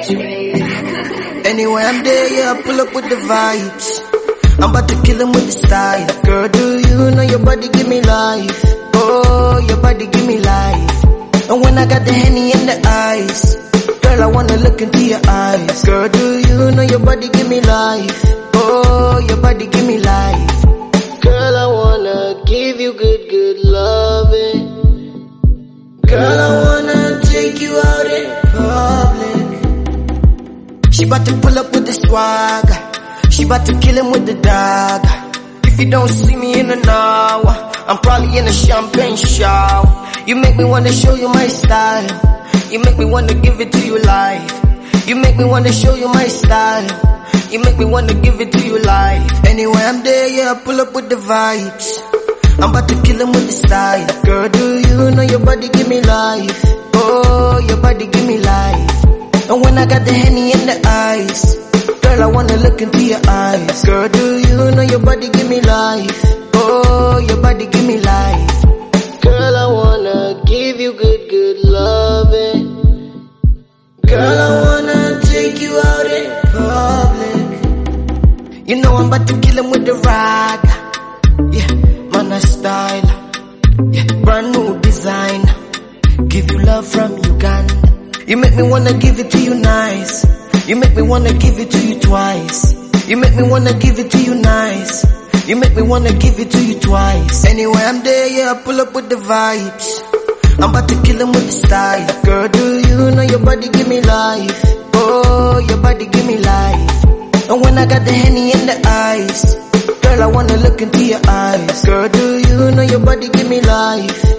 Anyway, I'm there, yeah, I pull up with the vibes. I'm about to kill him with the style. Girl, do you know your body give me life? Oh, your body give me life. And when I got the Henny and the ice, girl, I wanna look into your eyes. Girl, do you know your body give me life? Oh, your body give me life. Girl, I wanna give you good, good loving. Girl, I wanna take you out in public. She bout to pull up with the swagger. She bout to kill him with the dagger. If you don't see me in an hour, I'm probably in a champagne shower. You make me wanna show you my style. You make me wanna give it to you live. You make me wanna show you my style. You make me wanna give it to you live. Anyway, I'm there, yeah, I pull up with the vibes. I'm about to kill him with the style. Girl, do you know your body give me life? Oh, your body give me life. And when I got the Henny and the ice, girl, I wanna look into your eyes. Girl, do you know your body give me life? Oh, your body give me life. Girl, I wanna give you good, good loving. Girl, I wanna take you out in public. You know I'm about to kill him with the rag. Yeah, man, a style. Yeah, brand new design. Give you love from Uganda. You make me wanna give it to you nice. You make me wanna give it to you twice. You make me wanna give it to you nice. You make me wanna give it to you twice. Anyway, I'm there, yeah, I pull up with the vibes. I'm about to kill him with the style. Girl, do you know your body give me life? Oh, your body give me life. And when I got the Henny and the ice, girl, I wanna look into your eyes. Girl, do you know your body give me life?